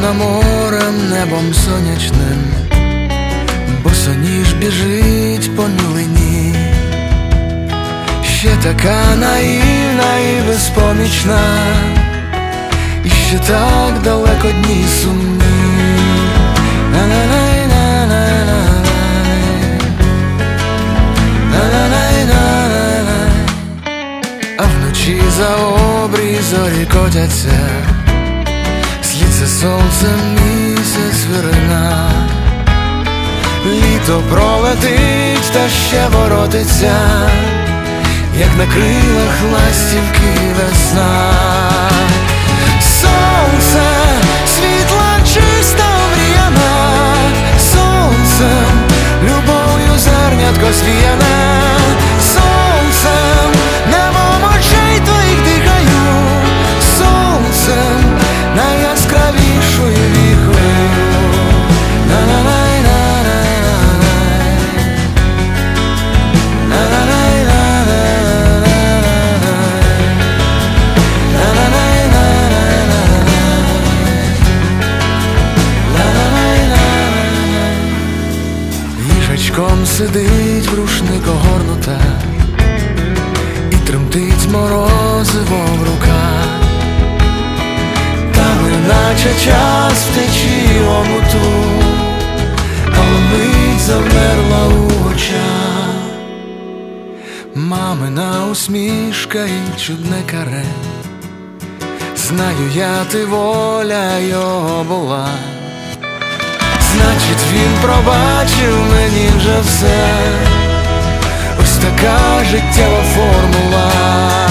Червона морем, небом сонячним, босоніж біжить по мілині. Ще така наївна і безпомічна, і ще так далеко дні сумні. А вночі за обрій зорі котяться, сліться сонцем місяць вирина. Літо пролетить та ще воротиться, як на крилах ластівки весна. Сонце, світла чиста омріяна, сонцем, любов'ю зернятко звіяне. Сонцем, немов очей твоїх дихаю, сонцем, найяскравішою віхою. Їжачком сидить в рушник огорнута, і тремтить морозиво в руках. Там неначе час втечі омуту, але мить завмерла у очах. Мамина усмішка і чудне каре, знаю я, ти воля його була. Значить, він пробачив мені вже все. Ось така життєва формула.